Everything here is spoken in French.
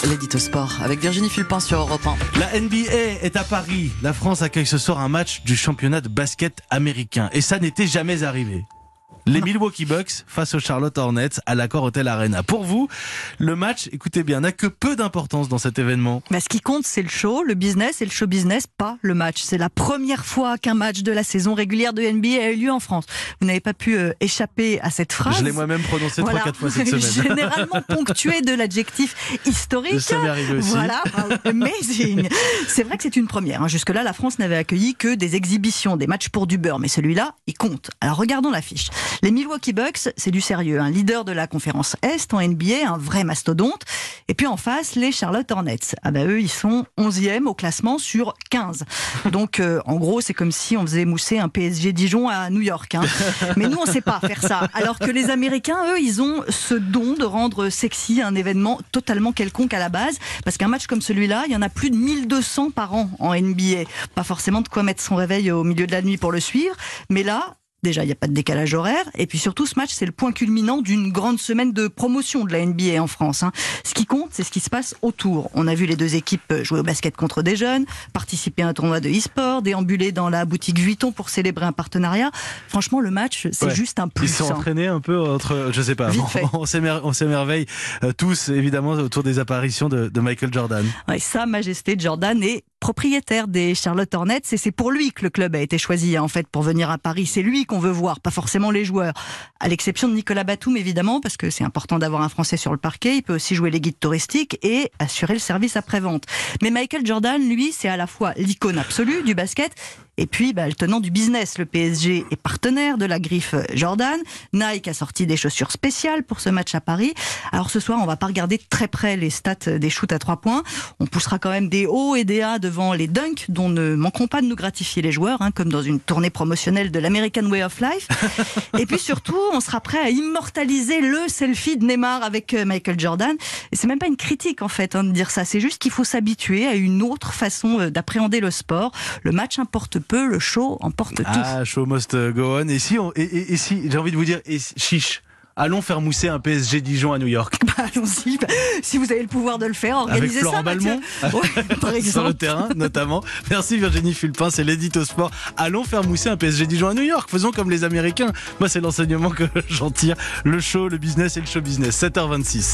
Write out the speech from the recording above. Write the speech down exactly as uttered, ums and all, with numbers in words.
L'édito sport avec Virginie Fulpin sur Europe un. La N B A est à Paris. La France accueille ce soir un match du championnat de basket américain. Et ça n'était jamais arrivé. Les Milwaukee Bucks face aux Charlotte Hornets à l'Accor Hotel Arena. Pour vous, le match, écoutez bien, n'a que peu d'importance dans cet événement. Mais ce qui compte, c'est le show, le business, et le show business, pas le match. C'est la première fois qu'un match de la saison régulière de N B A a eu lieu en France. Vous n'avez pas pu euh, échapper à cette phrase. Je l'ai moi-même prononcé voilà. trois quatre fois cette semaine. Généralement ponctué de l'adjectif historique. Ça m'est arrivé aussi. Voilà, amazing. C'est vrai que c'est une première. Hein. Jusque-là, la France n'avait accueilli que des exhibitions, des matchs pour du beurre. Mais celui-là, il compte. Alors regardons l'affiche. Les Milwaukee Bucks, c'est du sérieux. Un leader de la conférence Est en N B A, un vrai mastodonte. Et puis en face, les Charlotte Hornets. Ah bah eux, ils sont onzième au classement sur quinze. Donc euh, en gros, c'est comme si on faisait mousser un P S G Dijon à New York. Hein. Mais nous, on sait pas faire ça. Alors que les Américains, eux, ils ont ce don de rendre sexy un événement totalement quelconque à la base. Parce qu'un match comme celui-là, il y en a plus de mille deux cents par an en N B A. Pas forcément de quoi mettre son réveil au milieu de la nuit pour le suivre. Mais là, déjà, il n'y a pas de décalage horaire. Et puis surtout, ce match, c'est le point culminant d'une grande semaine de promotion de la N B A en France. Hein. Ce qui compte, c'est ce qui se passe autour. On a vu les deux équipes jouer au basket contre des jeunes, participer à un tournoi de e-sport, déambuler dans la boutique Vuitton pour célébrer un partenariat. Franchement, le match, c'est ouais. juste un plus. Ils se sont hein. entraînés un peu entre, je sais pas, on, on, s'émer, on s'émerveille euh, tous, évidemment, autour des apparitions de, de Michael Jordan. Ouais, Sa Majesté Jordan est propriétaire des Charlotte Hornets, et c'est pour lui que le club a été choisi en fait pour venir à Paris. C'est lui qu'on veut voir, pas forcément les joueurs. À l'exception de Nicolas Batum évidemment, parce que c'est important d'avoir un Français sur le parquet. Il peut aussi jouer les guides touristiques et assurer le service après-vente. Mais Michael Jordan, lui, c'est à la fois l'icône absolue du basket et puis bah, le tenant du business. Le P S G est partenaire de la griffe Jordan. Nike a sorti des chaussures spéciales pour ce match à Paris. Alors ce soir, on va pas regarder de très près les stats des shoots à trois points. On poussera quand même des hauts et des A devant les dunks, dont ne manqueront pas de nous gratifier les joueurs, hein, comme dans une tournée promotionnelle de l'American Way of Life. Et puis surtout, on sera prêt à immortaliser le selfie de Neymar avec Michael Jordan. Et c'est même pas une critique en fait hein, de dire ça. C'est juste qu'il faut s'habituer à une autre façon d'appréhender le sport. Le match importe peu, le show emporte tout. Ah, show must go on. Et si, on, et, et, et si j'ai envie de vous dire, et chiche, allons faire mousser un P S G Dijon à New York. Bah, allons-y. Si vous avez le pouvoir de le faire, organisez Avec Florent ça. Balmont, ouais, par exemple. sur le terrain, notamment. Merci Virginie Fulpin, c'est l'édito sport. Allons faire mousser un P S G Dijon à New York. Faisons comme les Américains. Moi, c'est l'enseignement que j'en tire. Le show, le business et le show business. sept heures vingt-six.